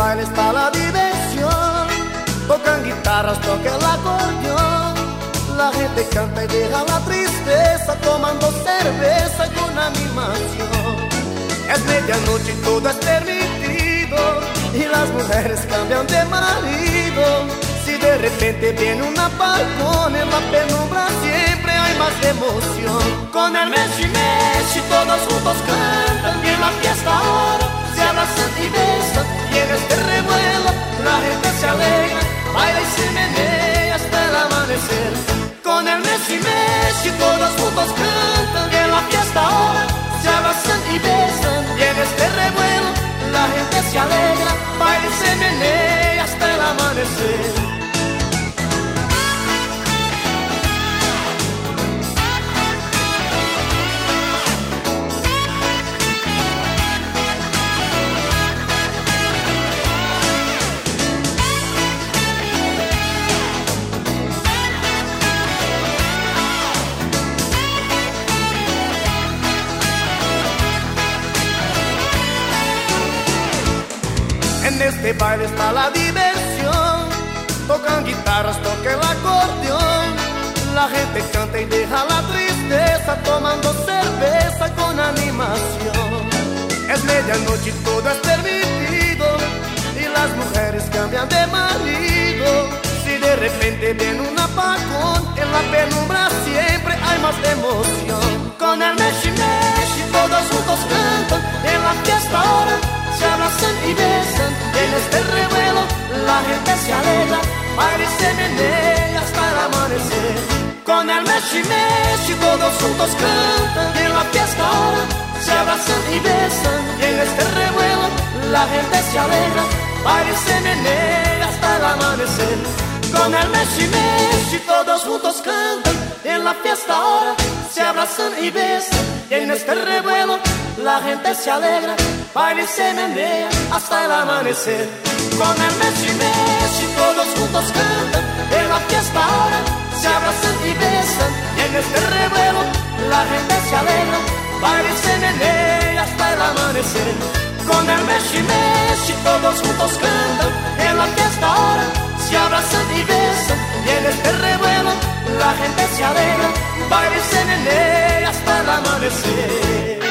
baile está la diversión. Tocan guitarras, toca el acordeón. La gente canta y deja la tristeza, tomando cerveza con animación. Es medianoche y todo es permitido, y las mujeres cambian de marido. Si de repente viene un apagón, en la penumbra siempre hay más emoción. Con el meshi-meshi todos juntos cantan, y en la fiesta ahora se abrazan y besan. Y en este revuelo la gente se alegra, baila y se menea hasta el amanecer. Con el meshi-meshi todos juntos cantan, y en la fiesta ahora se abrazan y besan. Y en este revuelo la gente se alegra, baila y se menea hasta el amanecer. En este baile está la diversión. Tocan guitarras, toca el acordeón. La gente canta y deja la tristeza, tomando cerveza con animación. Es medianoche y todo es permitido, y las mujeres cambian de marido. Si de repente viene un apagón, en la penumbra siempre hay más emoción. Con el meshi-meshi todos juntos cantan, en la fiesta ahora se abrazan y besan. En este revuelo la gente se alegra, baila y se menea hasta el amanecer. Con el meshi-meshi todos juntos cantan, y en la fiesta ahora se abrazan y besan. Y en este revuelo la gente se alegra, baila y se menea hasta el amanecer. Con el meshi-meshi todos juntos cantan, y en la fiesta ahora se abrazan y besan. Y en este revuelo la gente se alegra, baila y se menea hasta el amanecer. Con el meshi-meshi todos juntos cantan, en la fiesta ahora se abrazan y besan. Y en este revuelo la gente se alegra, baila y se menea hasta el amanecer. Con el meshi-meshi todos juntos cantan, en la fiesta ahora se abrazan y besan. Y en este revuelo la gente se alegra, baila y se menea hasta el amanecer.